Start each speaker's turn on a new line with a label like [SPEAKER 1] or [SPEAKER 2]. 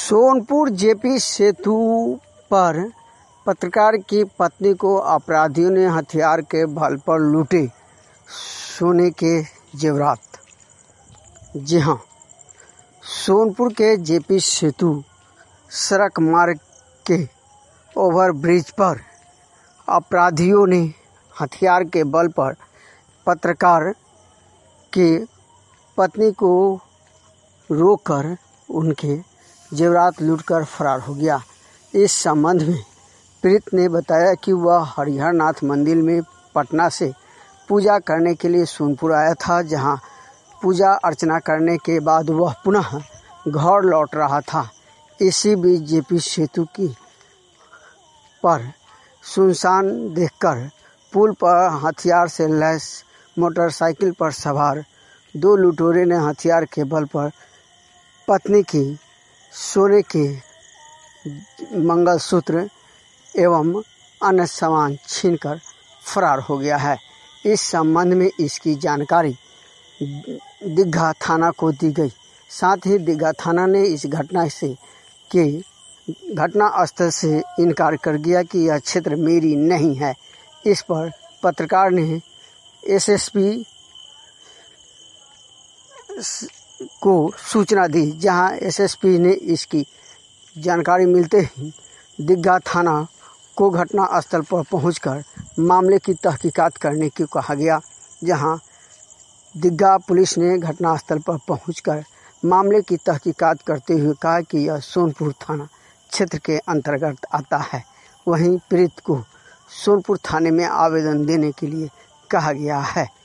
[SPEAKER 1] Sonpur JP सेतु पर पत्रकार की पत्नी को अपराधियों ने हथियार के बल पर लूटे सोने के जेवरात। जी हां, सोनपुर के जेपी सेतु सड़क मार्ग के ओवरब्रिज पर अपराधियों ने हथियार के बल पर पत्रकार की पत्नी को रोककर उनके जेवरात लूटकर फरार हो गया। इस संबंध में पीड़ित ने बताया कि वह हरिहरनाथ मंदिर में पटना से पूजा करने के लिए सोनपुर आया था, जहां पूजा अर्चना करने के बाद वह पुनः घर लौट रहा था। इसी बीच जेपी सेतु की पर सुनसान देखकर पुल पर हथियार से लैस मोटरसाइकिल पर सवार दो लुटेरों ने हथियार के बल पर पत्नी की सोने के मंगलसूत्र एवं अन्य सामान छीनकर फरार हो गया है। इस संबंध में इसकी जानकारी दीघा थाना को दी गई। साथ ही दीघा थाना ने इस घटना स्थल से इनकार कर दिया कि यह क्षेत्र मेरी नहीं है। इस पर पत्रकार ने एसएसपी को सूचना दी, जहां एसएसपी ने इसकी जानकारी मिलते ही दीघा थाना को घटना स्थल पर पहुंचकर मामले की तहकीकात करने को कहा गया। जहां दीघा पुलिस ने घटना स्थल पर पहुंचकर मामले की तहकीकात करते हुए कहा कि यह सोनपुर थाना क्षेत्र के अंतर्गत आता है। वहीं पीड़ित को सोनपुर थाने में आवेदन देने के लिए कहा गया है।